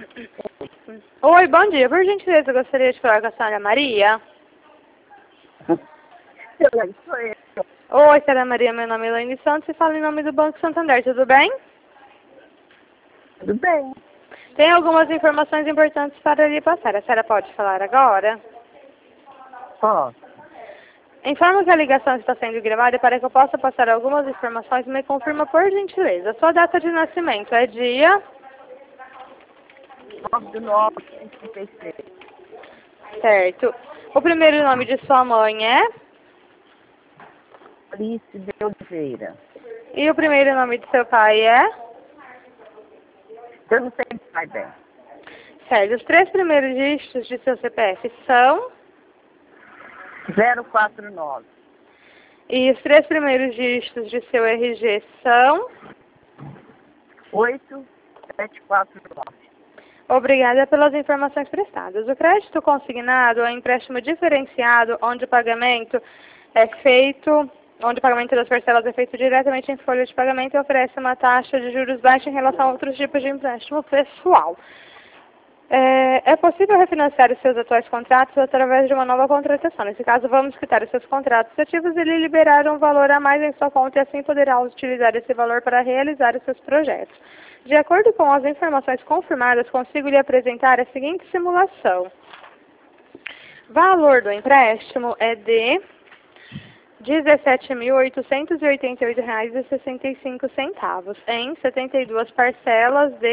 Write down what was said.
Oi, bom dia. Por gentileza, eu gostaria de falar com a senhora Maria. Sou eu. Oi, senhora Maria, meu nome é Elaine Santos e falo em nome do Banco Santander, tudo bem? Tudo bem? Tem algumas informações importantes para lhe passar. A senhora pode falar agora? Posso. Informo que a ligação está sendo gravada para que eu possa passar algumas informações e me confirma por gentileza. Sua data de nascimento é dia? 9/9/86. Certo. O primeiro nome de sua mãe é? Alice de Oliveira. E o primeiro nome de seu pai é? Eu não sei mais bem. Certo. Os três primeiros dígitos de seu CPF são? 049. E os três primeiros dígitos de seu RG são? 8749. Obrigada pelas informações prestadas. O crédito consignado é um empréstimo diferenciado, onde o pagamento das parcelas é feito diretamente em folha de pagamento e oferece uma taxa de juros baixa em relação a outros tipos de empréstimo pessoal. É possível refinanciar os seus atuais contratos através de uma nova contratação. Nesse caso, vamos quitar os seus contratos ativos e lhe liberar um valor a mais em sua conta e assim poderá utilizar esse valor para realizar os seus projetos. De acordo com as informações confirmadas, consigo lhe apresentar a seguinte simulação. Valor do empréstimo é de R$ 17.888,65 em 72 parcelas de